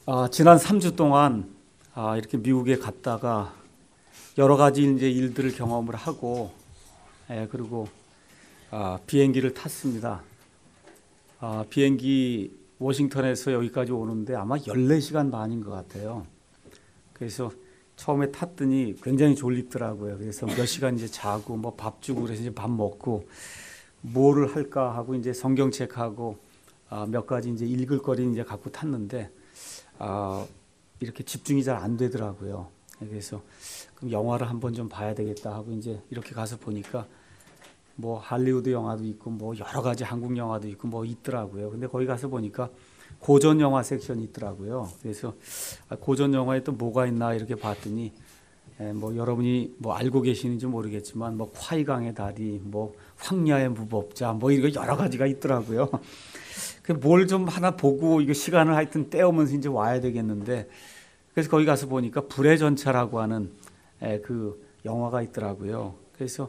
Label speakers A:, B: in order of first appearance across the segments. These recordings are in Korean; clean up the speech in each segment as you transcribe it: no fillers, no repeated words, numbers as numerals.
A: 지난 3주 동안 이렇게 미국에 갔다가 여러 가지 이제 일들을 경험을 하고 그리고 비행기를 탔습니다. 비행기 워싱턴에서 여기까지 오는데 아마 14시간 반인 것 같아요. 그래서 처음에 탔더니 굉장히 졸립더라고요. 그래서 몇 시간 이제 자고 뭐 밥 주고 그래서 이제 밥 먹고 뭐를 할까 하고 이제 성경 책하고 몇 가지 이제 읽을 거리 이제 갖고 탔는데 이렇게 집중이 잘 안 되더라고요. 그래서 그럼 영화를 한번 좀 봐야 되겠다 하고 이제 이렇게 가서 보니까 뭐 할리우드 영화도 있고 뭐 여러 가지 한국 영화도 있고 뭐 있더라고요. 근데 거기 가서 보니까 고전 영화 섹션이 있더라고요. 그래서 고전 영화에 또 뭐가 있나 이렇게 봤더니 뭐 여러분이 뭐 알고 계시는지 모르겠지만 뭐 화이강의 다리, 뭐 황야의 무법자, 뭐 이거 여러 가지가 있더라고요. 뭘 좀 하나 보고 이거 시간을 하여튼 때우면서 이제 와야 되겠는데 그래서 거기 가서 보니까 불의 전차라고 하는 그 영화가 있더라고요. 그래서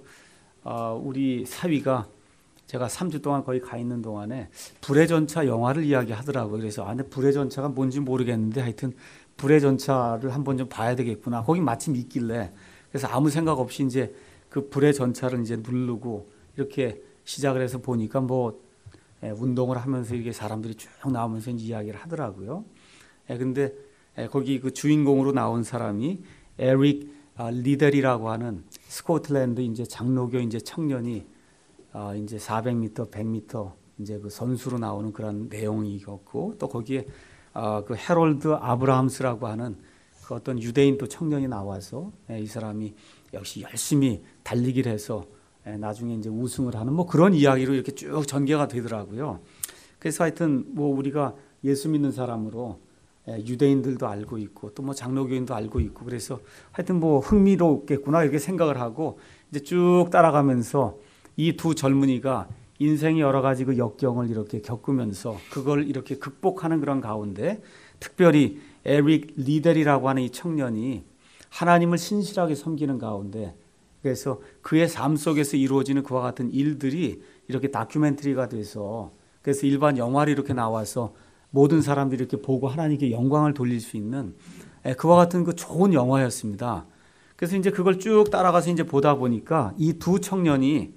A: 우리 사위가 제가 3주 동안 거기 가 있는 동안에 불의 전차 영화를 이야기하더라고요. 그래서 근데 불의 전차가 뭔지 모르겠는데 하여튼 불의 전차를 한번 좀 봐야 되겠구나. 거기 마침 있길래 그래서 아무 생각 없이 이제 그 불의 전차를 이제 누르고 이렇게 시작을 해서 보니까 뭐 운동을 하면서 이게 사람들이 쭉 나오면서 이야기를 하더라고요. 근데 거기 그 주인공으로 나온 사람이 에릭 리델이라고 하는 스코틀랜드 이제 장로교 이제 청년이 이제 400m, 100m 이제 그 선수로 나오는 그런 내용이었고 또 거기에 그 해롤드 아브라함스라고 하는 그 어떤 유대인 또 청년이 나와서 이 사람이 역시 열심히 달리기를 해서 나중에 이제 우승을 하는 뭐 그런 이야기로 이렇게 쭉 전개가 되더라고요. 그래서 하여튼 뭐 우리가 예수 믿는 사람으로 유대인들도 알고 있고 또 뭐 장로교인도 알고 있고 그래서 하여튼 뭐 흥미롭겠구나 이렇게 생각을 하고 이제 쭉 따라가면서 이 두 젊은이가 인생의 여러 가지 그 역경을 이렇게 겪으면서 그걸 이렇게 극복하는 그런 가운데 특별히 에릭 리델이라고 하는 이 청년이 하나님을 신실하게 섬기는 가운데 그래서 그의 삶 속에서 이루어지는 그와 같은 일들이 이렇게 다큐멘터리가 돼서 그래서 일반 영화로 이렇게 나와서 모든 사람들이 이렇게 보고 하나님께 영광을 돌릴 수 있는 그와 같은 그 좋은 영화였습니다. 그래서 이제 그걸 쭉 따라가서 이제 보다 보니까 이 두 청년이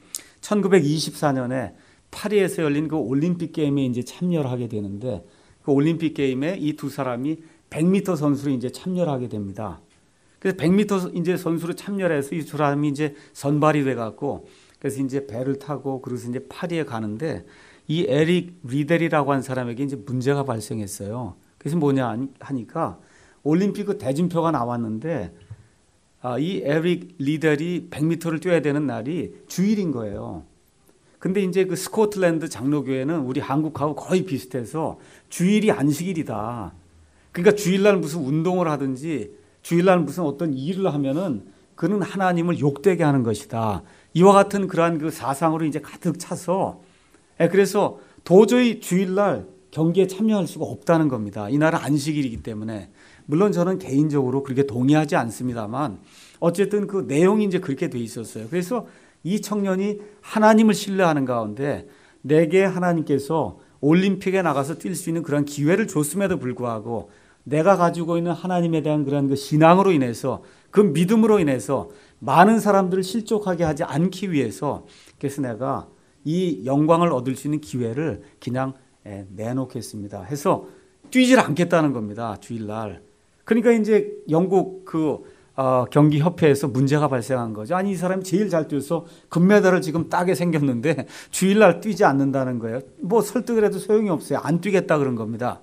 A: 1924년에 파리에서 열린 그 올림픽 게임에 이제 참여를 하게 되는데 그 올림픽 게임에 이 두 사람이 100m 선수로 이제 참여를 하게 됩니다. 그래서 100m 이제 선수로 참여해서 이 사람이 이제 선발이 돼 갖고 그래서 이제 배를 타고 그래서 이제 파리에 가는데 이 에릭 리델이라고 한 사람에게 이제 문제가 발생했어요. 그래서 뭐냐 하니까 올림픽 그 대진표가 나왔는데 이 에릭 리델이 100m를 뛰어야 되는 날이 주일인 거예요. 근데 이제 그 스코틀랜드 장로교회는 우리 한국하고 거의 비슷해서 주일이 안식일이다. 그러니까 주일날 무슨 운동을 하든지 주일날 무슨 어떤 일을 하면은 그는 하나님을 욕되게 하는 것이다. 이와 같은 그러한 그 사상으로 이제 가득 차서 그래서 도저히 주일날 경기에 참여할 수가 없다는 겁니다. 이날은 안식일이기 때문에. 물론 저는 개인적으로 그렇게 동의하지 않습니다만 어쨌든 그 내용이 이제 그렇게 돼 있었어요. 그래서 이 청년이 하나님을 신뢰하는 가운데 내게 하나님께서 올림픽에 나가서 뛸 수 있는 그런 기회를 줬음에도 불구하고 내가 가지고 있는 하나님에 대한 그런 그 신앙으로 인해서 그 믿음으로 인해서 많은 사람들을 실족하게 하지 않기 위해서 그래서 내가 이 영광을 얻을 수 있는 기회를 그냥 내놓겠습니다. 해서 뛰질 않겠다는 겁니다. 주일날. 그러니까 이제 영국 그 경기 협회에서 문제가 발생한 거죠. 아니 이 사람이 제일 잘 뛰어서 금메달을 지금 따게 생겼는데 주일날 뛰지 않는다는 거예요. 뭐 설득을 해도 소용이 없어요. 안 뛰겠다 그런 겁니다.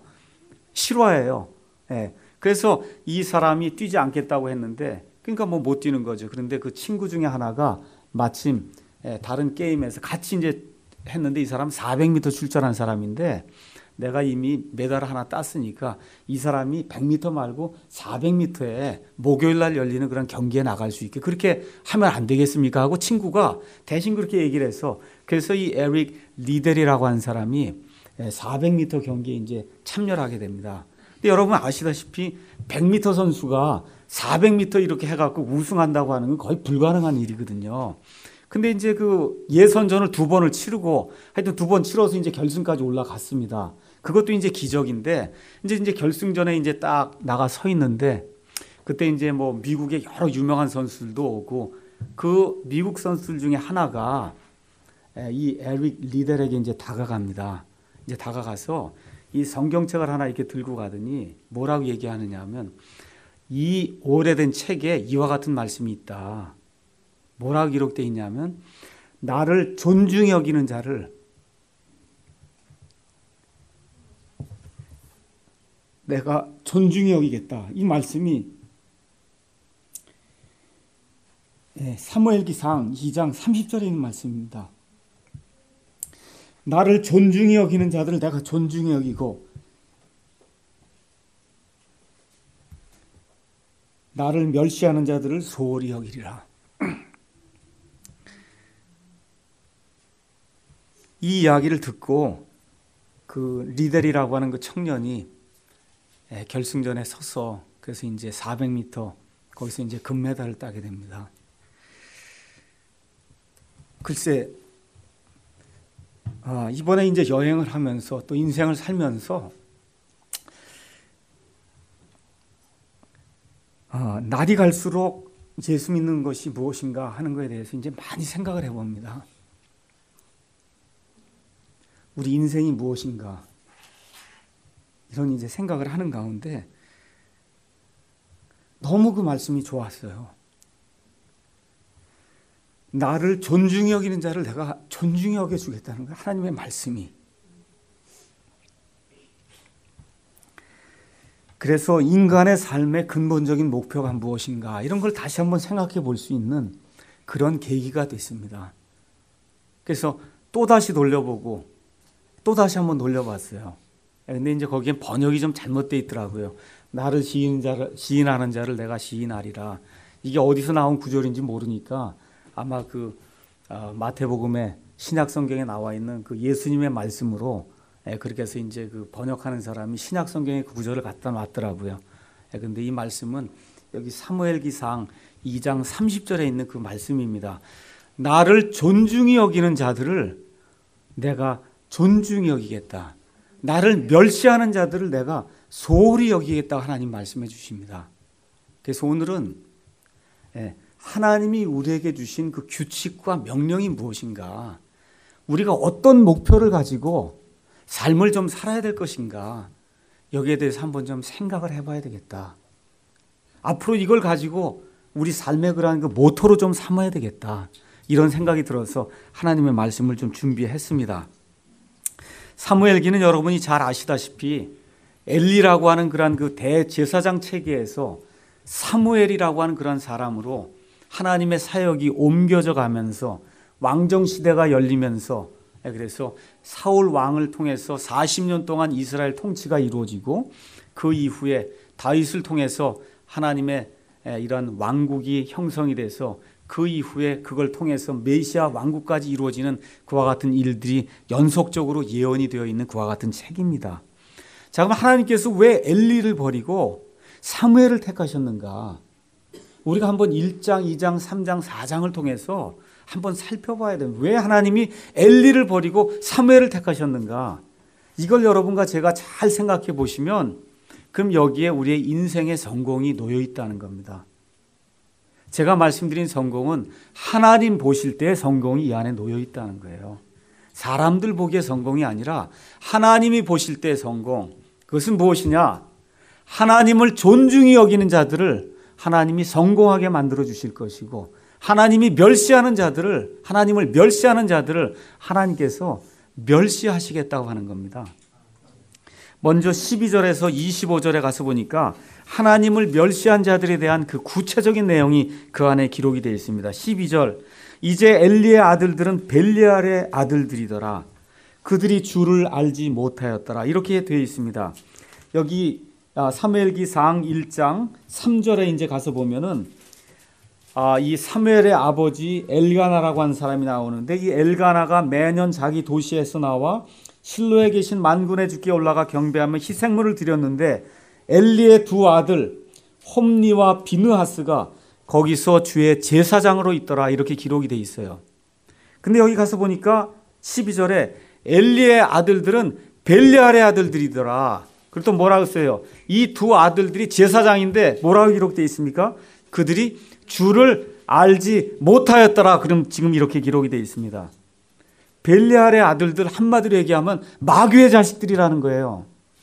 A: 실화예요. 그래서 이 사람이 뛰지 않겠다고 했는데 그러니까 뭐 못 뛰는 거죠. 그런데 그 친구 중에 하나가 마침 다른 게임에서 같이 이제 했는데 이 사람 400m 출전한 사람인데 내가 이미 메달을 하나 땄으니까 이 사람이 100m 말고 400m에 목요일 날 열리는 그런 경기에 나갈 수 있게 그렇게 하면 안 되겠습니까? 하고 친구가 대신 그렇게 얘기를 해서 그래서 이 에릭 리델이라고 하는 사람이 400m 경기에 이제 참여를 하게 됩니다. 근데 여러분 아시다시피 100m 선수가 400m 이렇게 해갖고 우승한다고 하는 건 거의 불가능한 일이거든요. 근데 이제 그 예선전을 2번을 치르고 하여튼 2번 치러서 이제 결승까지 올라갔습니다. 그것도 이제 기적인데 이제 결승전에 이제 딱 나가 서 있는데 그때 이제 뭐 미국의 여러 유명한 선수들도 오고 그 미국 선수들 중에 하나가 이 에릭 리델에게 이제 다가갑니다. 이제 다가가서 이 성경책을 하나 이렇게 들고 가더니 뭐라고 얘기하느냐 하면 이 오래된 책에 이와 같은 말씀이 있다. 뭐라고 기록되어 있냐면 나를 존중히 여기는 자를 내가 존중히 여기겠다. 이 말씀이 사무엘기상 2장 30절에 있는 말씀입니다. 나를 존중히 여기는 자들을 내가 존중히 여기고 나를 멸시하는 자들을 소홀히 여기리라. 이 이야기를 듣고 그 리델이라고 하는 그 청년이 결승전에 서서 그래서 이제 400m 거기서 이제 금메달을 따게 됩니다. 글쎄, 이번에 이제 여행을 하면서 또 인생을 살면서 날이 갈수록 예수 믿는 것이 무엇인가 하는 것에 대해서 이제 많이 생각을 해봅니다. 우리 인생이 무엇인가 이런 이제 생각을 하는 가운데 너무 그 말씀이 좋았어요. 나를 존중히 여기는 자를 내가 존중히 여겨주겠다는 거예요. 하나님의 말씀이. 그래서 인간의 삶의 근본적인 목표가 무엇인가 이런 걸 다시 한번 생각해 볼 수 있는 그런 계기가 됐습니다. 그래서 또다시 돌려보고 또다시 한번 돌려봤어요. 근데 이제 거기에 번역이 좀 잘못되어 있더라고요. 나를 시인하는 자를 내가 시인하리라. 이게 어디서 나온 구절인지 모르니까 아마 그 마태복음의 신약 성경에 나와 있는 그 예수님의 말씀으로 그렇게 해서 이제 그 번역하는 사람이 신약 성경의 그 구절을 갖다 놨더라고요. 근데 이 말씀은 여기 사무엘기상 2장 30절에 있는 그 말씀입니다. 나를 존중히 여기는 자들을 내가 존중히 여기겠다. 나를 멸시하는 자들을 내가 소홀히 여기겠다 하나님 말씀해 주십니다. 그래서 오늘은 하나님이 우리에게 주신 그 규칙과 명령이 무엇인가, 우리가 어떤 목표를 가지고 삶을 좀 살아야 될 것인가, 여기에 대해서 한번 좀 생각을 해봐야 되겠다. 앞으로 이걸 가지고 우리 삶의 그러한 그 모토로 좀 삼아야 되겠다. 이런 생각이 들어서 하나님의 말씀을 좀 준비했습니다. 사무엘기는 여러분이 잘 아시다시피 엘리라고 하는 그러한 그 대제사장 체계에서 사무엘이라고 하는 그런 사람으로 하나님의 사역이 옮겨져 가면서 왕정시대가 열리면서 그래서 사울 왕을 통해서 40년 동안 이스라엘 통치가 이루어지고 그 이후에 다윗을 통해서 하나님의 이런 왕국이 형성이 돼서 그 이후에 그걸 통해서 메시아 왕국까지 이루어지는 그와 같은 일들이 연속적으로 예언이 되어 있는 그와 같은 책입니다. 자, 그럼 하나님께서 왜 엘리를 버리고 사무엘을 택하셨는가? 우리가 한번 1장, 2장, 3장, 4장을 통해서 한번 살펴봐야 돼요. 왜 하나님이 엘리를 버리고 사무엘을 택하셨는가? 이걸 여러분과 제가 잘 생각해 보시면 그럼 여기에 우리의 인생의 성공이 놓여 있다는 겁니다. 제가 말씀드린 성공은 하나님 보실 때의 성공이 이 안에 놓여 있다는 거예요. 사람들 보기의 성공이 아니라 하나님이 보실 때의 성공. 그것은 무엇이냐? 하나님을 존중히 여기는 자들을 하나님이 성공하게 만들어 주실 것이고, 하나님이 멸시하는 자들을, 하나님을 멸시하는 자들을 하나님께서 멸시하시겠다고 하는 겁니다. 먼저 12절에서 25절에 가서 보니까 하나님을 멸시한 자들에 대한 그 구체적인 내용이 그 안에 기록이 되어 있습니다. 12절, 이제 엘리의 아들들은 벨리알의 아들들이더라. 그들이 주를 알지 못하였더라. 이렇게 되어 있습니다. 여기 사무엘기상 1장 3절에 이제 가서 보면은 이 사무엘의 아버지 엘가나라고 하는 사람이 나오는데, 이 엘가나가 매년 자기 도시에서 나와 실로에 계신 만군의 주께 올라가 경배하며 희생물을 드렸는데, 엘리의 두 아들 홈니와 비느하스가 거기서 주의 제사장으로 있더라. 이렇게 기록이 돼 있어요. 근데 여기 가서 보니까 12절에 엘리의 아들들은 벨리알의 아들들이더라. 그리고 또 뭐라고 써요? 이 두 아들들이 제사장인데 뭐라고 기록되어 있습니까? 그들이 주를 알지 못하였더라. 그럼 지금 이렇게 기록이 되어 있습니다. 벨리알의 아들들 한마디로 얘기하면 마귀의 자식들이라는 거예요.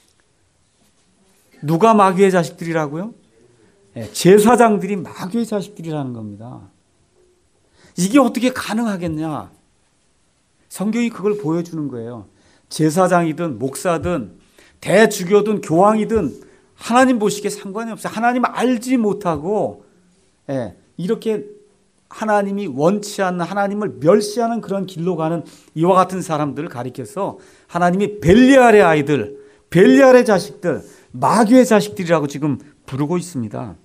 A: 누가 마귀의 자식들이라고요? 제사장들이 마귀의 자식들이라는 겁니다. 이게 어떻게 가능하겠냐? 성경이 그걸 보여주는 거예요. 제사장이든 목사든 대주교든 교황이든 하나님 보시기에 상관이 없어요. 하나님 알지 못하고 이렇게 하나님이 원치 않는, 하나님을 멸시하는 그런 길로 가는 이와 같은 사람들을 가리켜서 하나님이 벨리알의 아이들, 벨리알의 자식들, 마귀의 자식들이라고 지금 부르고 있습니다.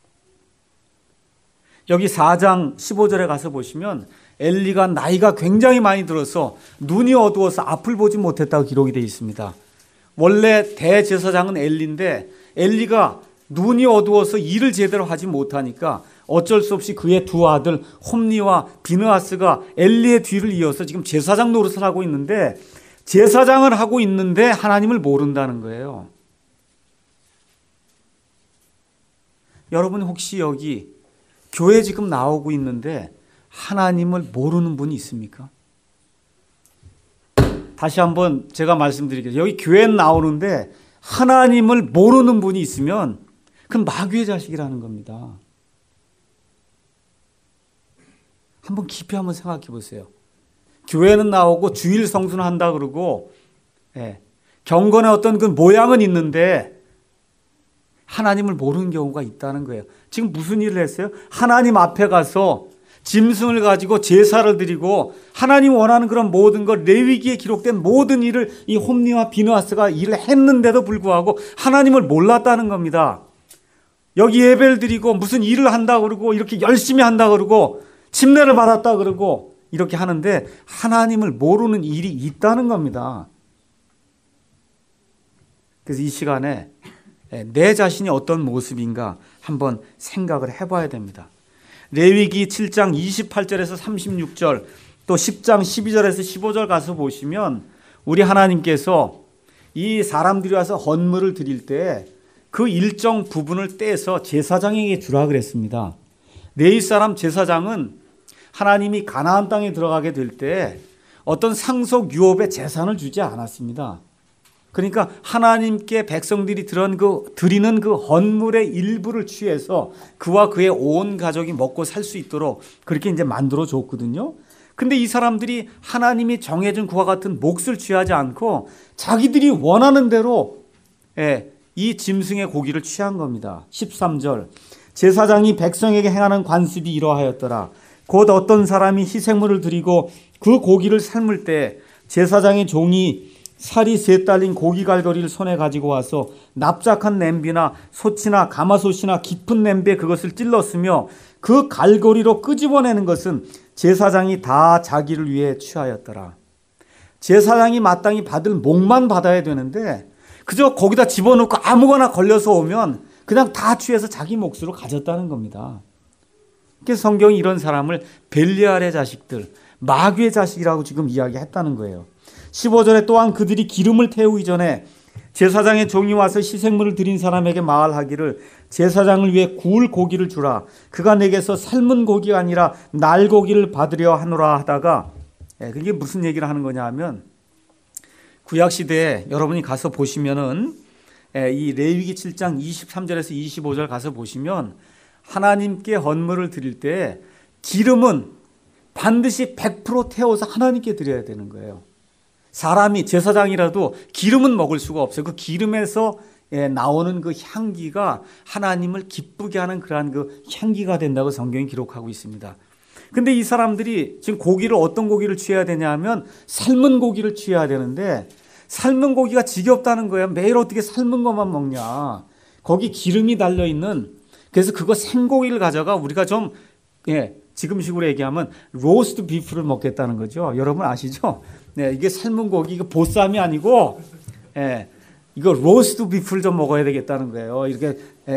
A: 여기 4장 15절에 가서 보시면 엘리가 나이가 굉장히 많이 들어서 눈이 어두워서 앞을 보지 못했다고 기록이 되어 있습니다. 원래 대제사장은 엘리인데 엘리가 눈이 어두워서 일을 제대로 하지 못하니까 어쩔 수 없이 그의 두 아들 홈니와 비느하스가 엘리의 뒤를 이어서 지금 제사장 노릇을 하고 있는데, 제사장을 하고 있는데 하나님을 모른다는 거예요. 여러분 혹시 여기 교회 지금 나오고 있는데 하나님을 모르는 분이 있습니까? 다시 한번 제가 말씀드리겠습니다. 여기 교회 나오는데 하나님을 모르는 분이 있으면 그건 마귀의 자식이라는 겁니다. 한번 깊이 한번 생각해 보세요. 교회는 나오고 주일 성수는 한다 그러고 경건의 어떤 그 모양은 있는데 하나님을 모르는 경우가 있다는 거예요. 지금 무슨 일을 했어요? 하나님 앞에 가서 짐승을 가지고 제사를 드리고 하나님 원하는 그런 모든 것, 레위기에 기록된 모든 일을 이 홈니와 비느하스가 일을 했는데도 불구하고 하나님을 몰랐다는 겁니다. 여기 예배를 드리고 무슨 일을 한다 그러고 이렇게 열심히 한다 그러고 침례를 받았다 그러고 이렇게 하는데 하나님을 모르는 일이 있다는 겁니다. 그래서 이 시간에 내 자신이 어떤 모습인가 한번 생각을 해봐야 됩니다. 레위기 7장 28절에서 36절 또 10장 12절에서 15절 가서 보시면 우리 하나님께서 이 사람들이 와서 헌물을 드릴 때 그 일정 부분을 떼서 제사장에게 주라 그랬습니다. 레위 사람 제사장은 하나님이 가나안 땅에 들어가게 될 때 어떤 상속 유업의 재산을 주지 않았습니다. 그러니까 하나님께 백성들이 드리는 그 헌물의 일부를 취해서 그와 그의 온 가족이 먹고 살 수 있도록 그렇게 이제 만들어 줬거든요. 근데 이 사람들이 하나님이 정해준 그와 같은 몫을 취하지 않고 자기들이 원하는 대로 이 짐승의 고기를 취한 겁니다. 13절 제사장이 백성에게 행하는 관습이 이러하였더라. 곧 어떤 사람이 희생물을 드리고 그 고기를 삶을 때 제사장의 종이 살이 세 딸린 고기 갈거리를 손에 가지고 와서 납작한 냄비나 솥이나 가마솥이나 깊은 냄비에 그것을 찔렀으며 그 갈거리로 끄집어내는 것은 제사장이 다 자기를 위해 취하였더라. 제사장이 마땅히 받을 몫만 받아야 되는데 그저 거기다 집어넣고 아무거나 걸려서 오면 그냥 다 취해서 자기 몫으로 가졌다는 겁니다. 그래서 성경이 이런 사람을 벨리알의 자식들, 마귀의 자식이라고 지금 이야기했다는 거예요. 15절에 또한 그들이 기름을 태우기 전에 제사장의 종이 와서 희생물을 드린 사람에게 말하기를 제사장을 위해 구울 고기를 주라. 그가 내게서 삶은 고기가 아니라 날고기를 받으려 하노라 하다가 그게 무슨 얘기를 하는 거냐 하면 구약시대에 여러분이 가서 보시면은 이 레위기 7장 23절에서 25절 가서 보시면 하나님께 헌물을 드릴 때 기름은 반드시 100% 태워서 하나님께 드려야 되는 거예요. 사람이 제사장이라도 기름은 먹을 수가 없어요. 그 기름에서 나오는 그 향기가 하나님을 기쁘게 하는 그러한 그 향기가 된다고 성경이 기록하고 있습니다. 근데 이 사람들이 지금 고기를 어떤 고기를 취해야 되냐 하면 삶은 고기를 취해야 되는데 삶은 고기가 지겹다는 거예요. 매일 어떻게 삶은 것만 먹냐. 거기 기름이 달려있는, 그래서 그거 생고기를 가져가 우리가 좀 지금식으로 얘기하면 로스트 비프를 먹겠다는 거죠. 여러분 아시죠? 이게 삶은 고기, 이거 보쌈이 아니고 이거 로스트 비프를 좀 먹어야 되겠다는 거예요. 이렇게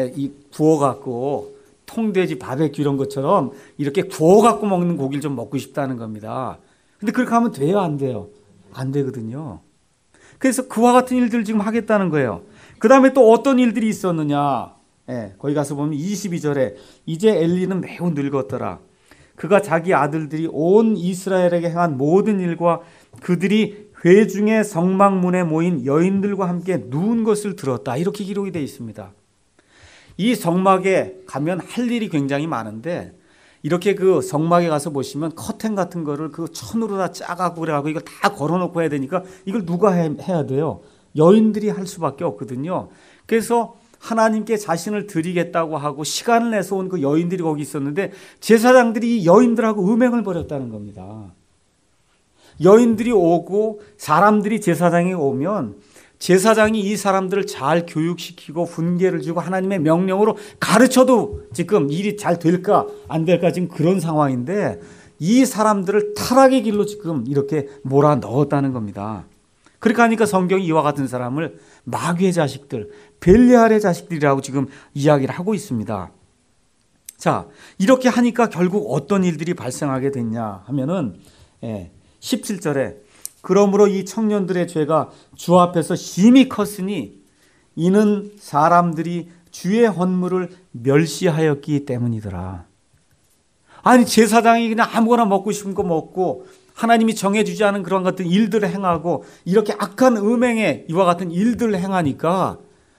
A: 구워갖고 통돼지 바베큐 이런 것처럼 이렇게 구워갖고 먹는 고기를 좀 먹고 싶다는 겁니다. 근데 그렇게 하면 돼요, 안 돼요? 안 되거든요. 그래서 그와 같은 일들을 지금 하겠다는 거예요. 그 다음에 또 어떤 일들이 있었느냐. 거기 가서 보면 22절에 이제 엘리는 매우 늙었더라. 그가 자기 아들들이 온 이스라엘에게 행한 모든 일과 그들이 회중의 성막문에 모인 여인들과 함께 누운 것을 들었다. 이렇게 기록이 되어 있습니다. 이 성막에 가면 할 일이 굉장히 많은데 이렇게 그 성막에 가서 보시면 커튼 같은 거를 그 천으로 다 짜가고 그래가지고 이거 다 걸어놓고 해야 되니까 이걸 누가 해야 돼요? 여인들이 할 수밖에 없거든요. 그래서 하나님께 자신을 드리겠다고 하고 시간을 내서 온 그 여인들이 거기 있었는데 제사장들이 이 여인들하고 음행을 벌였다는 겁니다. 여인들이 오고 사람들이 제사장에 오면 제사장이 이 사람들을 잘 교육시키고 훈계를 주고 하나님의 명령으로 가르쳐도 지금 일이 잘 될까 안 될까 지금 그런 상황인데 이 사람들을 타락의 길로 지금 이렇게 몰아 넣었다는 겁니다. 그렇게 하니까 성경이 이와 같은 사람을 마귀의 자식들, 벨리알의 자식들이라고 지금 이야기를 하고 있습니다. 자, 이렇게 하니까 결국 어떤 일들이 발생하게 됐냐 하면은 17절에 그러므로 이 청년들의 죄가 주 앞에서 심히 컸으니 이는 사람들이 주의 헌물을 멸시하였기 때문이더라. 아니 제사장이 그냥 아무거나 먹고 싶은 거 먹고 하나님이 정해주지 않은 그런 같은 일들을 행하고 이렇게 악한 음행에 이와 같은 일들을 행하니까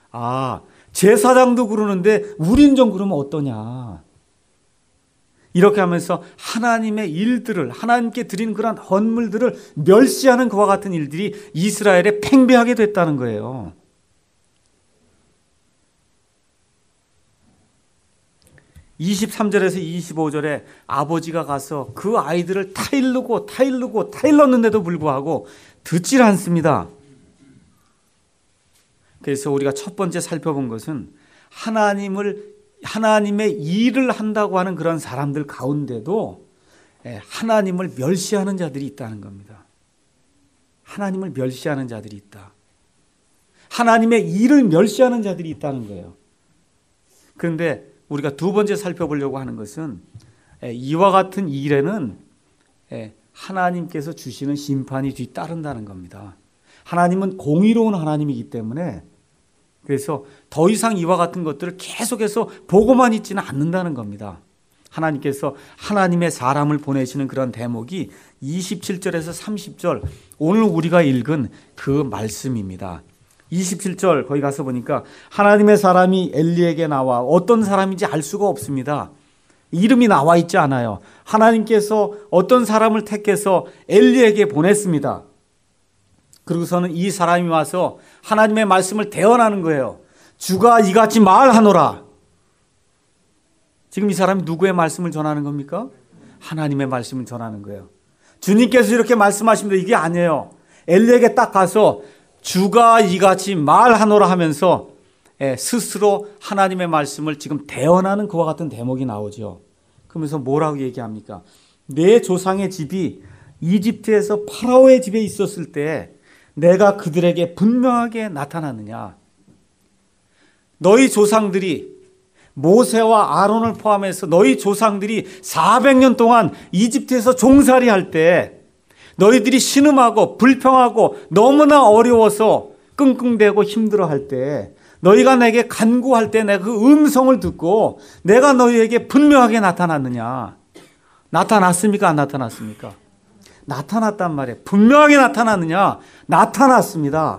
A: 제사장도 그러는데 우린 좀 그러면 어떠냐. 이렇게 하면서 하나님의 일들을 하나님께 드린 그런 헌물들을 멸시하는 그와 같은 일들이 이스라엘에 팽배하게 됐다는 거예요. (23절에서 25절에) 아버지가 가서 그 아이들을 타일렀는데도 불구하고 듣질 않습니다. 그래서 우리가 첫 번째 살펴본 것은 하나님의 일을 한다고 하는 그런 사람들 가운데도 하나님을 멸시하는 자들이 있다는 겁니다. 하나님을 멸시하는 자들이 있다. 하나님의 일을 멸시하는 자들이 있다는 거예요. 그런데 우리가 두 번째 살펴보려고 하는 것은 이와 같은 일에는 하나님께서 주시는 심판이 뒤따른다는 겁니다. 하나님은 공의로운 하나님이기 때문에 그래서 더 이상 이와 같은 것들을 계속해서 보고만 있지는 않는다는 겁니다. 하나님께서 하나님의 사람을 보내시는 그런 대목이 27절에서 30절 오늘 우리가 읽은 그 말씀입니다. 27절 거기 가서 보니까 하나님의 사람이 엘리에게 나와 어떤 사람인지 알 수가 없습니다. 이름이 나와 있지 않아요. 하나님께서 어떤 사람을 택해서 엘리에게 보냈습니다. 그리고서는 이 사람이 와서 하나님의 말씀을 대언하는 거예요. 주가 이같이 말하노라. 지금 이 사람이 누구의 말씀을 전하는 겁니까? 하나님의 말씀을 전하는 거예요. 주님께서 이렇게 말씀하십니다. 이게 아니에요. 엘리에게 딱 가서 주가 이같이 말하노라 하면서 스스로 하나님의 말씀을 지금 대언하는 그와 같은 대목이 나오죠. 그러면서 뭐라고 얘기합니까? 내 조상의 집이 이집트에서 파라오의 집에 있었을 때 내가 그들에게 분명하게 나타났느냐. 너희 조상들이 모세와 아론을 포함해서 너희 조상들이 400년 동안 이집트에서 종살이할 때 너희들이 신음하고 불평하고 너무나 어려워서 끙끙대고 힘들어할 때 너희가 내게 간구할 때 내가 그 음성을 듣고 내가 너희에게 분명하게 나타났느냐. 나타났습니까? 안 나타났습니까? 나타났단 말이에요. 분명하게 나타났느냐? 나타났습니다.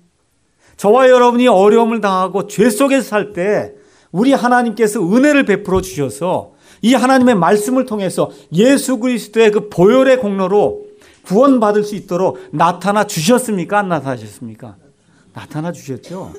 A: 저와 여러분이 어려움을 당하고 죄 속에서 살 때 우리 하나님께서 은혜를 베풀어 주셔서 이 하나님의 말씀을 통해서 예수 그리스도의 그 보혈의 공로로 구원받을 수 있도록 나타나 주셨습니까? 안 나타나셨습니까? 나타나 주셨죠.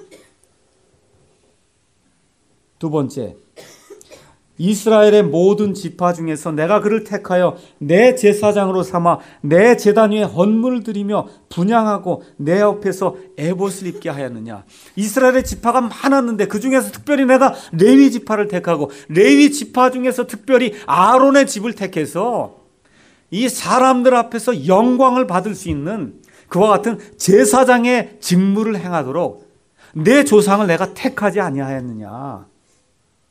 A: 두 번째, 이스라엘의 모든 지파 중에서 내가 그를 택하여 내 제사장으로 삼아 내 제단 위에 헌물을 드리며 분향하고 내 옆에서 에봇을 입게 하였느냐. 이스라엘의 지파가 많았는데 그 중에서 특별히 내가 레위 지파를 택하고 레위 지파 중에서 특별히 아론의 집을 택해서 이 사람들 앞에서 영광을 받을 수 있는 그와 같은 제사장의 직무를 행하도록 내 조상을 내가 택하지 아니하였느냐.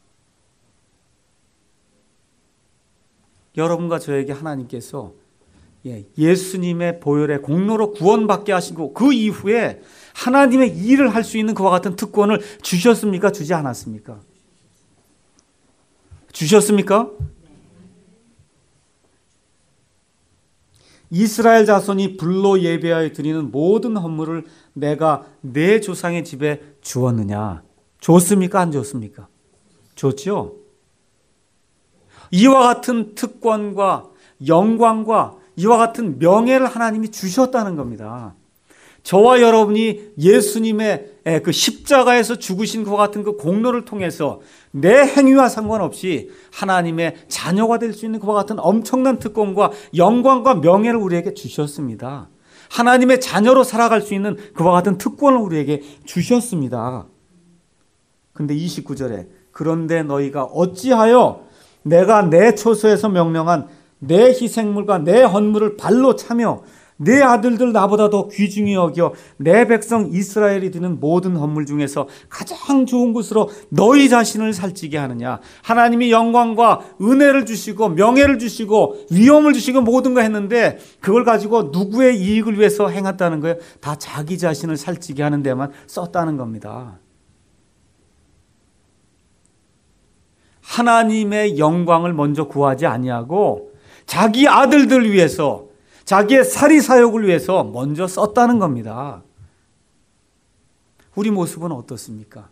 A: 여러분과 저에게 하나님께서 예수님의 보혈의 공로로 구원받게 하시고 그 이후에 하나님의 일을 할 수 있는 그와 같은 특권을 주셨습니까? 주지 않았습니까? 주셨습니까? 이스라엘 자손이 불로 예배하여 드리는 모든 헌물을 내가 내 조상의 집에 주었느냐? 줬습니까? 안 줬습니까? 줬죠? 이와 같은 특권과 영광과 이와 같은 명예를 하나님이 주셨다는 겁니다. 저와 여러분이 예수님의 그 십자가에서 죽으신 그와 같은 그 공로를 통해서 내 행위와 상관없이 하나님의 자녀가 될 수 있는 그와 같은 엄청난 특권과 영광과 명예를 우리에게 주셨습니다. 하나님의 자녀로 살아갈 수 있는 그와 같은 특권을 우리에게 주셨습니다. 근데 29절에 그런데 너희가 어찌하여 내가 내 초소에서 명령한 내 희생물과 내 헌물을 발로 차며 내 아들들 나보다 더 귀중히 여겨 내 백성 이스라엘이 드는 모든 헌물 중에서 가장 좋은 것으로 너희 자신을 살찌게 하느냐. 하나님이 영광과 은혜를 주시고 명예를 주시고 위엄을 주시고 모든 거 했는데 그걸 가지고 누구의 이익을 위해서 행했다는 거예요? 다 자기 자신을 살찌게 하는 데만 썼다는 겁니다. 하나님의 영광을 먼저 구하지 아니하고 자기 아들들 위해서 자기의 사리사욕을 위해서 먼저 썼다는 겁니다. 우리 모습은 어떻습니까?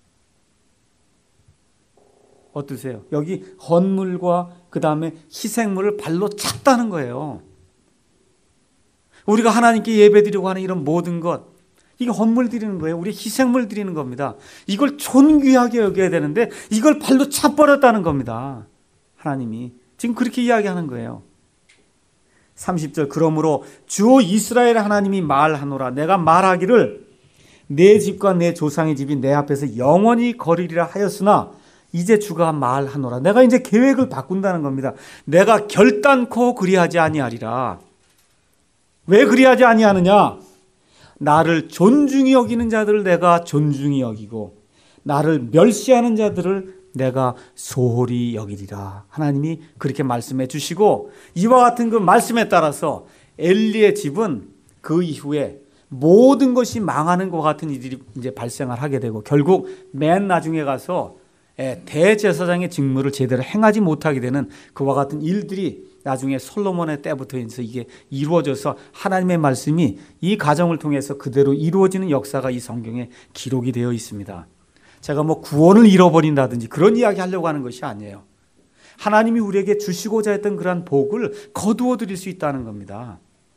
A: 어떠세요? 여기 헌물과 그 다음에 희생물을 발로 찼다는 거예요. 우리가 하나님께 예배드리고 하는 이런 모든 것, 이게 헌물 드리는 거예요. 우리 희생물 드리는 겁니다. 이걸 존귀하게 여겨야 되는데 이걸 발로 차버렸다는 겁니다. 하나님이 지금 그렇게 이야기하는 거예요. 30절 그러므로 주 이스라엘 하나님이 말하노라 내가 말하기를 내 집과 내 조상의 집이 내 앞에서 영원히 거리리라 하였으나 이제 주가 말하노라. 내가 이제 계획을 바꾼다는 겁니다. 내가 결단코 그리하지 아니하리라. 왜 그리하지 아니하느냐? 나를 존중히 여기는 자들을 내가 존중히 여기고 나를 멸시하는 자들을 내가 소홀히 여기리라. 하나님이 그렇게 말씀해 주시고 이와 같은 그 말씀에 따라서 엘리의 집은 그 이후에 모든 것이 망하는 것 같은 일이 이제 발생을 하게 되고 결국 맨 나중에 가서 대제사장의 직무를 제대로 행하지 못하게 되는 그와 같은 일들이 나중에 솔로몬의 때부터 해서 이게 이루어져서 하나님의 말씀이 이 가정을 통해서 그대로 이루어지는 역사가 이 성경에 기록이 되어 있습니다. 제가 뭐 구원을 잃어버린다든지 그런 이야기 하려고 하는 것이 아니에요. 하나님이 우리에게 주시고자 했던 그러한 복을 거두어 드릴 수 있다는 겁니다.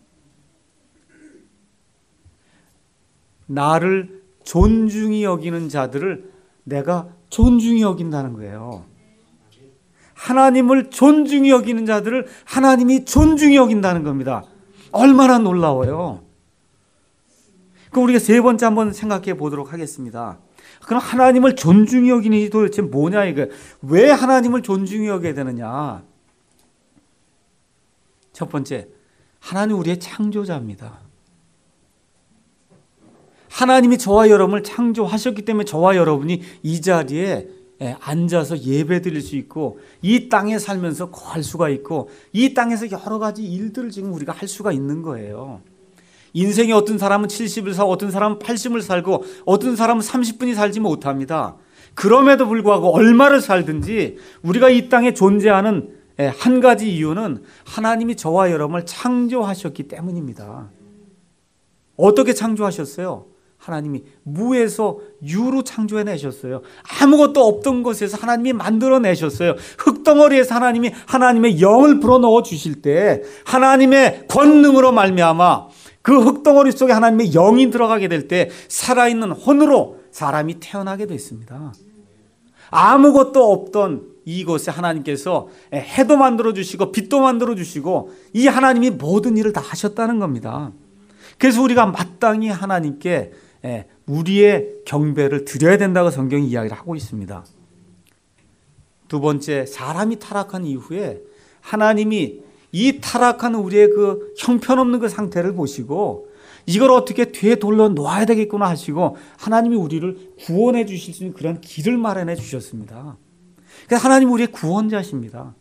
A: 나를 존중히 여기는 자들을 내가 존중히 여긴다는 거예요. 하나님을 존중히 여기는 자들을 하나님이 존중히 여긴다는 겁니다. 얼마나 놀라워요. 그럼 우리가 세 번째 한번 생각해 보도록 하겠습니다. 그럼 하나님을 존중히 여기는 이 도대체 뭐냐 이거. 왜 하나님을 존중히 여겨야 되느냐. 첫 번째, 하나님 우리의 창조자입니다. 하나님이 저와 여러분을 창조하셨기 때문에 저와 여러분이 이 자리에 앉아서 예배 드릴 수 있고 이 땅에 살면서 거할 수가 있고 이 땅에서 여러 가지 일들을 지금 우리가 할 수가 있는 거예요. 인생에 어떤 사람은 70을 살고 어떤 사람은 80을 살고 어떤 사람은 30분이 살지 못합니다. 그럼에도 불구하고 얼마를 살든지 우리가 이 땅에 존재하는 한 가지 이유는 하나님이 저와 여러분을 창조하셨기 때문입니다. 어떻게 창조하셨어요? 하나님이 무에서 유로 창조해내셨어요. 아무것도 없던 것에서 하나님이 만들어내셨어요. 흙덩어리에서 하나님이 하나님의 영을 불어넣어 주실 때 하나님의 권능으로 말미암아 그 흙덩어리 속에 하나님의 영이 들어가게 될 때 살아있는 혼으로 사람이 태어나게 됐습니다. 아무것도 없던 이곳에 하나님께서 해도 만들어주시고 빛도 만들어주시고 이 하나님이 모든 일을 다 하셨다는 겁니다. 그래서 우리가 마땅히 하나님께 우리의 경배를 드려야 된다고 성경이 이야기를 하고 있습니다. 두 번째, 사람이 타락한 이후에 하나님이 이 타락한 우리의 그 형편없는 그 상태를 보시고 이걸 어떻게 되돌려 놓아야 되겠구나 하시고 하나님이 우리를 구원해 주실 수 있는 그런 길을 마련해 주셨습니다. 그래서 하나님 우리의 구원자십니다.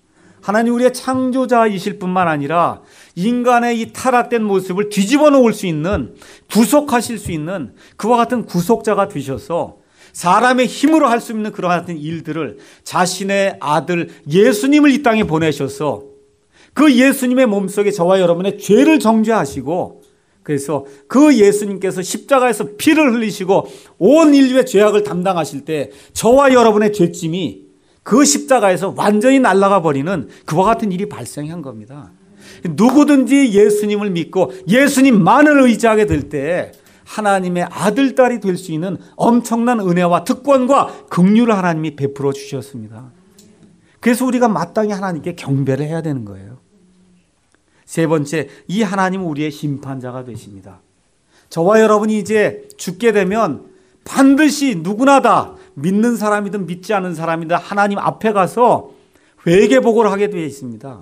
A: 하나님 우리의 창조자이실 뿐만 아니라 인간의 이 타락된 모습을 뒤집어 놓을 수 있는, 구속하실 수 있는 그와 같은 구속자가 되셔서 사람의 힘으로 할 수 있는 그와 같은 일들을 자신의 아들 예수님을 이 땅에 보내셔서 그 예수님의 몸속에 저와 여러분의 죄를 정죄하시고, 그래서 그 예수님께서 십자가에서 피를 흘리시고 온 인류의 죄악을 담당하실 때 저와 여러분의 죄짐이 그 십자가에서 완전히 날아가 버리는 그와 같은 일이 발생한 겁니다. 누구든지 예수님을 믿고 예수님만을 의지하게 될 때 하나님의 아들, 딸이 될 수 있는 엄청난 은혜와 특권과 긍휼을 하나님이 베풀어 주셨습니다. 그래서 우리가 마땅히 하나님께 경배를 해야 되는 거예요. 세 번째, 이 하나님은 우리의 심판자가 되십니다. 저와 여러분이 이제 죽게 되면 반드시 누구나 다 믿는 사람이든 믿지 않는 사람이든 하나님 앞에 가서 회개복을 하게 되어 있습니다.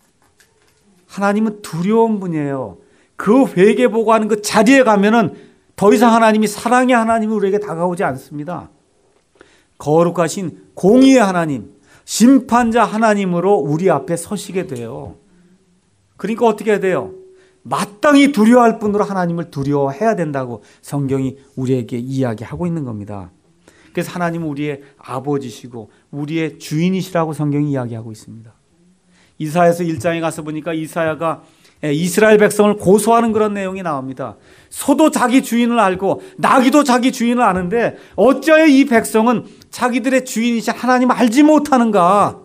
A: 하나님은 두려운 분이에요. 그 회개복하는 그 자리에 가면은 더 이상 하나님이, 사랑의 하나님이 우리에게 다가오지 않습니다. 거룩하신 공의의 하나님, 심판자 하나님으로 우리 앞에 서시게 돼요. 그러니까 어떻게 해야 돼요? 마땅히 두려워할 뿐으로 하나님을 두려워해야 된다고 성경이 우리에게 이야기하고 있는 겁니다. 그래서 하나님은 우리의 아버지시고 우리의 주인이시라고 성경이 이야기하고 있습니다. 이사야서 1장에 가서 보니까 이사야가 이스라엘 백성을 고소하는 그런 내용이 나옵니다. 소도 자기 주인을 알고 나귀도 자기 주인을 아는데 어찌하여 이 백성은 자기들의 주인이신 하나님을 알지 못하는가?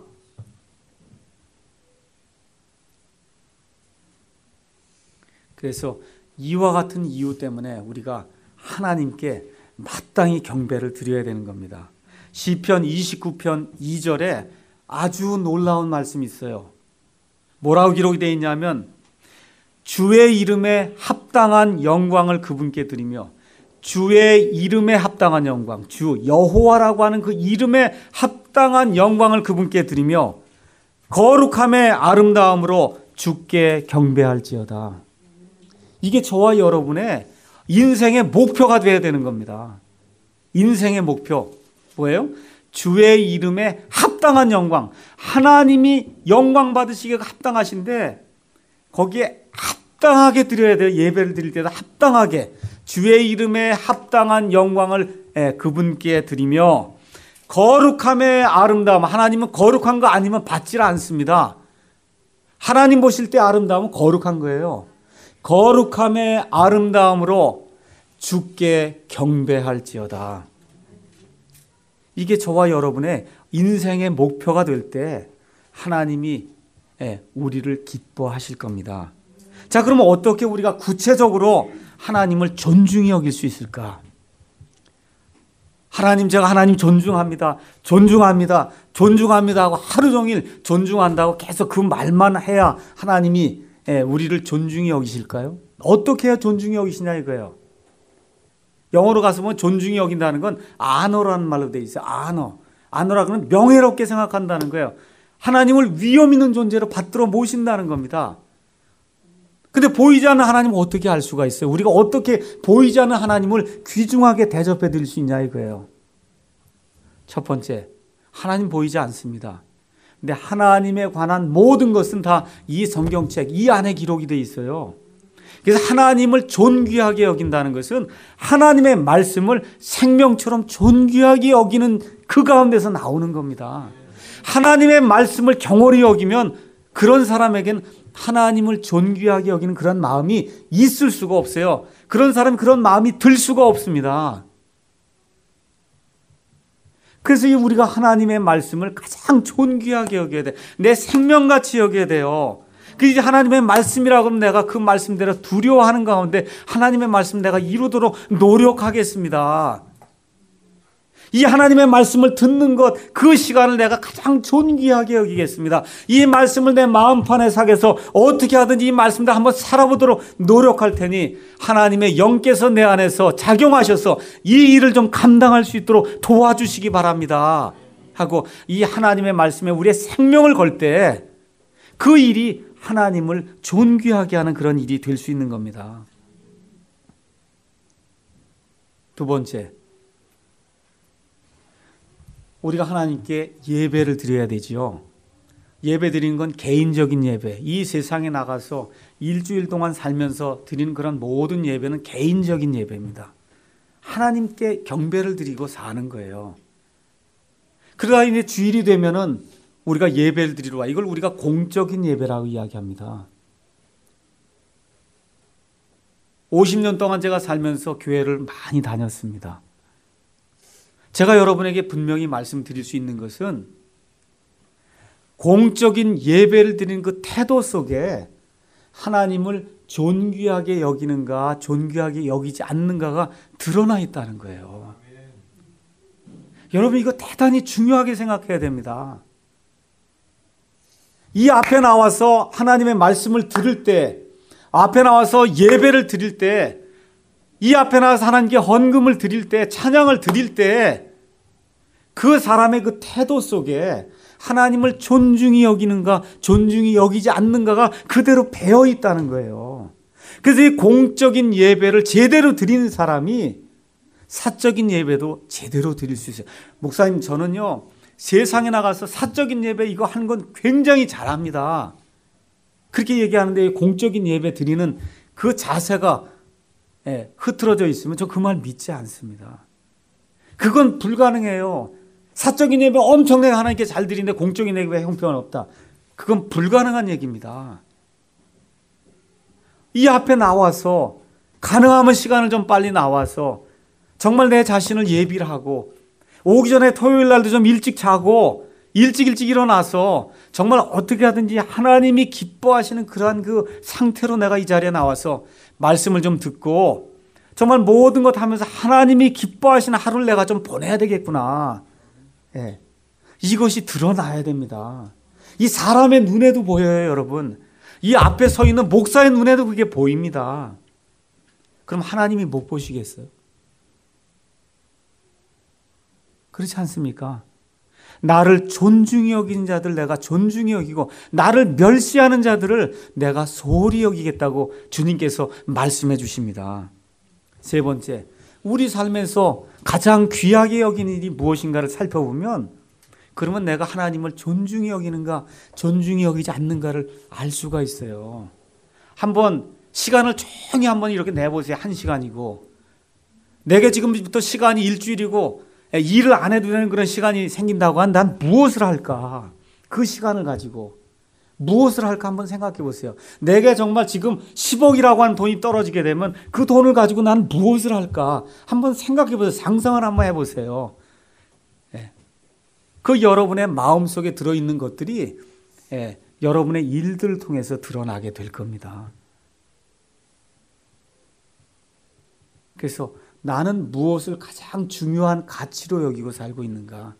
A: 그래서 이와 같은 이유 때문에 우리가 하나님께 마땅히 경배를 드려야 되는 겁니다. 시편 29편 2절에 아주 놀라운 말씀이 있어요. 뭐라고 기록이 되어 있냐면, 주의 이름에 합당한 영광을 그분께 드리며, 주의 이름에 합당한 영광, 주 여호와라고 하는 그 이름에 합당한 영광을 그분께 드리며 거룩함의 아름다움으로 주께 경배할지어다. 이게 저와 여러분의 인생의 목표가 되어야 되는 겁니다. 인생의 목표 뭐예요? 주의 이름에 합당한 영광, 하나님이 영광 받으시기가 합당하신데 거기에 합당하게 드려야 돼요. 예배를 드릴 때도 합당하게 주의 이름에 합당한 영광을 그분께 드리며 거룩함의 아름다움, 하나님은 거룩한 거 아니면 받지 않습니다. 하나님 보실 때 아름다움은 거룩한 거예요. 거룩함의 아름다움으로 주께 경배할지어다. 이게 저와 여러분의 인생의 목표가 될 때 하나님이 우리를 기뻐하실 겁니다. 자, 그러면 어떻게 우리가 구체적으로 하나님을 존중히 여길 수 있을까? 하나님, 제가 하나님 존중합니다. 존중합니다. 존중합니다 하고 하루 종일 존중한다고 계속 그 말만 해야 하나님이 우리를 존중히 여기실까요? 어떻게 해야 존중히 여기시냐 이거예요. 영어로 가서 보면 존중히 여긴다는 건 honor라는 말로 되어 있어요. honor라고 하면 명예롭게 생각한다는 거예요. 하나님을 위엄 있는 존재로 받들어 모신다는 겁니다. 근데 보이지 않는 하나님을 어떻게 알 수가 있어요? 우리가 어떻게 보이지 않는 하나님을 귀중하게 대접해 드릴 수 있냐 이거예요. 첫 번째, 하나님 보이지 않습니다. 근데 하나님에 관한 모든 것은 다 이 성경책, 이 안에 기록이 되어 있어요. 그래서 하나님을 존귀하게 여긴다는 것은 하나님의 말씀을 생명처럼 존귀하게 여기는 그 가운데서 나오는 겁니다. 하나님의 말씀을 경홀히 여기면 그런 사람에겐 하나님을 존귀하게 여기는 그런 마음이 있을 수가 없어요. 그런 사람이 그런 마음이 들 수가 없습니다. 그래서 우리가 하나님의 말씀을 가장 존귀하게 여겨야 돼. 내 생명같이 여겨야 돼요. 그 이제 하나님의 말씀이라고 하면 내가 그 말씀대로 두려워하는 가운데 하나님의 말씀 내가 이루도록 노력하겠습니다. 이 하나님의 말씀을 듣는 것, 그 시간을 내가 가장 존귀하게 여기겠습니다. 이 말씀을 내 마음판에 사겨서 어떻게 하든지 이 말씀대로 한번 살아보도록 노력할 테니 하나님의 영께서 내 안에서 작용하셔서 이 일을 좀 감당할 수 있도록 도와주시기 바랍니다 하고 이 하나님의 말씀에 우리의 생명을 걸 때 그 일이 하나님을 존귀하게 하는 그런 일이 될 수 있는 겁니다. 두 번째, 우리가 하나님께 예배를 드려야 되지요. 예배 드리는 건 개인적인 예배. 이 세상에 나가서 일주일 동안 살면서 드리는 그런 모든 예배는 개인적인 예배입니다. 하나님께 경배를 드리고 사는 거예요. 그러다 이제 주일이 되면은 우리가 예배를 드리러 와. 이걸 우리가 공적인 예배라고 이야기합니다. 50년 동안 제가 살면서 교회를 많이 다녔습니다. 제가 여러분에게 분명히 말씀드릴 수 있는 것은 공적인 예배를 드리는 그 태도 속에 하나님을 존귀하게 여기는가 존귀하게 여기지 않는가가 드러나 있다는 거예요. 여러분 이거 대단히 중요하게 생각해야 됩니다. 이 앞에 나와서 하나님의 말씀을 들을 때, 앞에 나와서 예배를 드릴 때, 이 앞에 나와서 하나님께 헌금을 드릴 때, 찬양을 드릴 때 그 사람의 그 태도 속에 하나님을 존중히 여기는가 존중히 여기지 않는가가 그대로 배어 있다는 거예요. 그래서 이 공적인 예배를 제대로 드리는 사람이 사적인 예배도 제대로 드릴 수 있어요. 목사님 저는요 세상에 나가서 사적인 예배 이거 하는 건 굉장히 잘합니다. 그렇게 얘기하는데 공적인 예배 드리는 그 자세가 흐트러져 있으면 저 그 말 믿지 않습니다. 그건 불가능해요. 사적인 예배 엄청나게 하나님께 잘 드리는데 공적인 예배 형편은 없다. 그건 불가능한 얘기입니다. 이 앞에 나와서 가능하면 시간을 좀 빨리 나와서 정말 내 자신을 예비를 하고 오기 전에 토요일 날도 좀 일찍 자고 일찍 일어나서 정말 어떻게 하든지 하나님이 기뻐하시는 그러한 그 상태로 내가 이 자리에 나와서 말씀을 좀 듣고 정말 모든 것 하면서 하나님이 기뻐하시는 하루를 내가 좀 보내야 되겠구나. 이것이 드러나야 됩니다. 이 사람의 눈에도 보여요, 여러분. 이 앞에 서 있는 목사의 눈에도 그게 보입니다. 그럼 하나님이 못 보시겠어요? 그렇지 않습니까? 나를 존중히 여기는 자들 내가 존중히 여기고 나를 멸시하는 자들을 내가 소홀히 여기겠다고 주님께서 말씀해 주십니다. 세 번째, 우리 삶에서 가장 귀하게 여기는 일이 무엇인가를 살펴보면 그러면 내가 하나님을 존중히 여기는가 존중히 여기지 않는가를 알 수가 있어요. 한번 시간을 조용히 한번 이렇게 내보세요. 1시간이고 내게 지금부터 시간이 일주일이고 일을 안 해도 되는 그런 시간이 생긴다고 한 난 무엇을 할까? 그 시간을 가지고 무엇을 할까 한번 생각해 보세요. 내게 정말 지금 10억이라고 하는 돈이 떨어지게 되면 그 돈을 가지고 난 무엇을 할까? 한번 생각해 보세요. 상상을 한번 해보세요. 그 여러분의 마음속에 들어있는 것들이 여러분의 일들을 통해서 드러나게 될 겁니다. 그래서 나는 무엇을 가장 중요한 가치로 여기고 살고 있는가?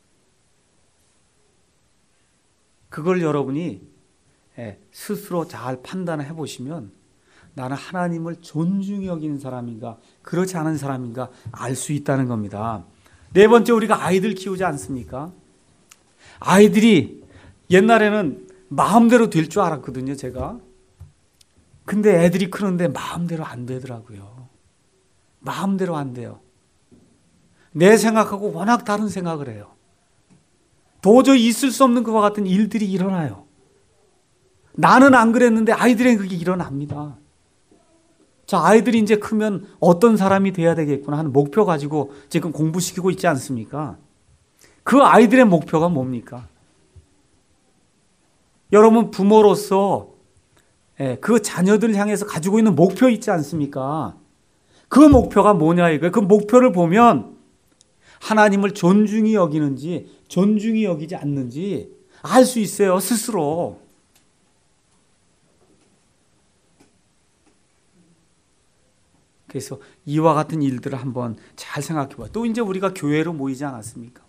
A: 그걸 여러분이 스스로 잘 판단을 해보시면 나는 하나님을 존중히 여기는 사람인가 그렇지 않은 사람인가 알 수 있다는 겁니다. 네 번째, 우리가 아이들 키우지 않습니까? 아이들이 옛날에는 마음대로 될 줄 알았거든요, 제가. 근데 애들이 크는데 마음대로 안 되더라고요. 마음대로 안 돼요. 내 생각하고 워낙 다른 생각을 해요. 도저히 있을 수 없는 그와 같은 일들이 일어나요. 나는 안 그랬는데 아이들에게 그게 일어납니다. 자, 아이들이 이제 크면 어떤 사람이 돼야 되겠구나 하는 목표 가지고 지금 공부시키고 있지 않습니까? 그 아이들의 목표가 뭡니까? 여러분 부모로서 그 자녀들을 향해서 가지고 있는 목표 있지 않습니까? 그 목표가 뭐냐 이거예요. 그 목표를 보면 하나님을 존중히 여기는지 존중히 여기지 않는지 알 수 있어요, 스스로. 그래서 이와 같은 일들을 한번 잘 생각해 봐요. 또 이제 우리가 교회로 모이지 않았습니까?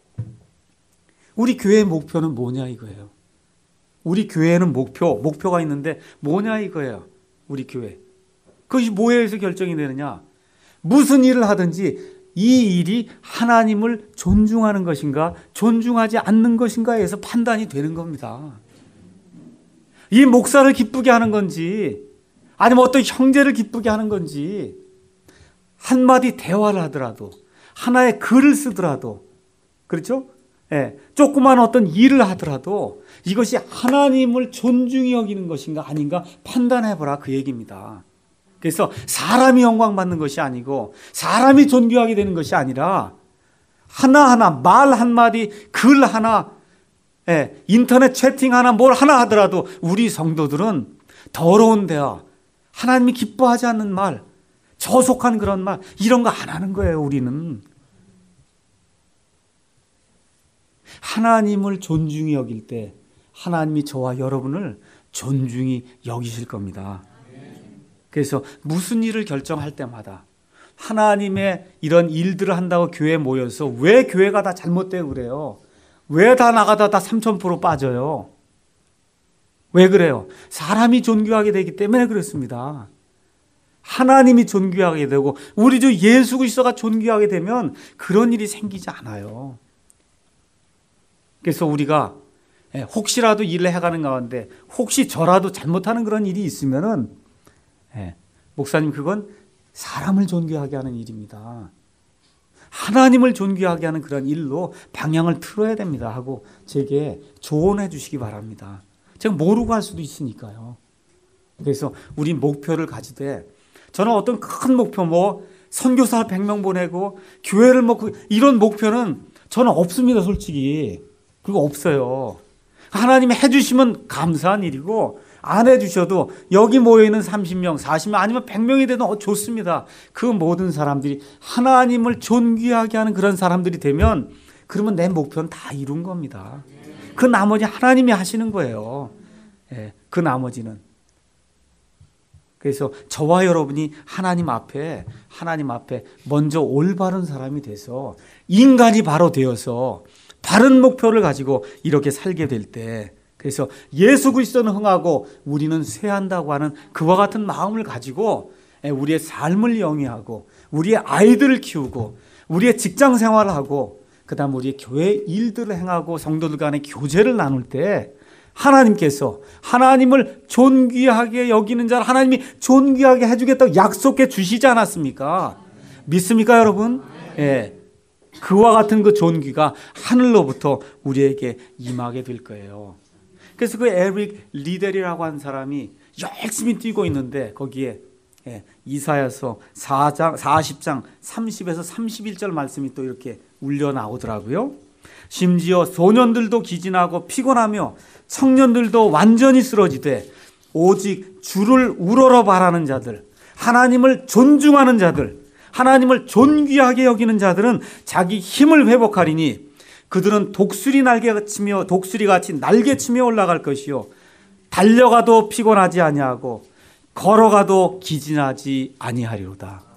A: 우리 교회의 목표는 뭐냐 이거예요. 우리 교회는 목표가 있는데 뭐냐 이거예요. 우리 교회. 그것이 뭐에서 결정이 되느냐? 무슨 일을 하든지 이 일이 하나님을 존중하는 것인가 존중하지 않는 것인가에서 판단이 되는 겁니다. 이 목사를 기쁘게 하는 건지 아니면 어떤 형제를 기쁘게 하는 건지 한마디 대화를 하더라도 하나의 글을 쓰더라도 그렇죠? 조그만 어떤 일을 하더라도 이것이 하나님을 존중히 여기는 것인가 아닌가 판단해보라, 그 얘기입니다. 그래서 사람이 영광 받는 것이 아니고 사람이 존귀하게 되는 것이 아니라 하나하나 말 한마디, 글 하나, 인터넷 채팅 하나, 뭘 하나 하더라도 우리 성도들은 더러운 대화, 하나님이 기뻐하지 않는 말, 저속한 그런 말, 이런 거 안 하는 거예요. 우리는 하나님을 존중히 여길 때 하나님이 저와 여러분을 존중히 여기실 겁니다. 그래서 무슨 일을 결정할 때마다 하나님의 이런 일들을 한다고 교회에 모여서 왜 교회가 다 잘못되고 그래요? 왜 다 나가다 다 3000% 빠져요? 왜 그래요? 사람이 존귀하게 되기 때문에 그렇습니다. 하나님이 존귀하게 되고 우리 주 예수 그리스도가 존귀하게 되면 그런 일이 생기지 않아요. 그래서 우리가 혹시라도 일을 해가는 가운데 혹시 저라도 잘못하는 그런 일이 있으면은 목사님, 그건 사람을 존귀하게 하는 일입니다. 하나님을 존귀하게 하는 그런 일로 방향을 틀어야 됩니다 하고 제게 조언해 주시기 바랍니다. 제가 모르고 할 수도 있으니까요. 그래서 우리 목표를 가지되, 저는 어떤 큰 목표, 선교사 100명 보내고 교회를 이런 목표는 저는 없습니다. 솔직히 그거 없어요. 하나님이 해주시면 감사한 일이고 안 해주셔도 여기 모여있는 30명, 40명 아니면 100명이 되도 좋습니다. 그 모든 사람들이 하나님을 존귀하게 하는 그런 사람들이 되면 그러면 내 목표는 다 이룬 겁니다. 그 나머지 하나님이 하시는 거예요. 그 나머지는. 그래서 저와 여러분이 하나님 앞에 먼저 올바른 사람이 돼서 인간이 바로 되어서 바른 목표를 가지고 이렇게 살게 될 때, 그래서 예수 그리스도는 흥하고 우리는 쇠한다고 하는 그와 같은 마음을 가지고 우리의 삶을 영위하고 우리의 아이들을 키우고 우리의 직장 생활을 하고 그다음 우리의 교회 일들을 행하고 성도들 간의 교제를 나눌 때 하나님께서 하나님을 존귀하게 여기는 자를 하나님이 존귀하게 해주겠다고 약속해 주시지 않았습니까? 믿습니까, 여러분? 그와 같은 그 존귀가 하늘로부터 우리에게 임하게 될 거예요. 그래서 그 에릭 리델이라고 하는 사람이 열심히 뛰고 있는데 거기에 이사야서 40장 30에서 31절 말씀이 또 이렇게 울려 나오더라고요. 심지어 소년들도 기진하고 피곤하며 청년들도 완전히 쓰러지되 오직 주를 우러러 바라는 자들, 하나님을 존중하는 자들, 하나님을 존귀하게 여기는 자들은 자기 힘을 회복하리니 그들은 독수리같이 날개치며 올라갈 것이요 달려가도 피곤하지 아니하고 걸어가도 기진하지 아니하리로다.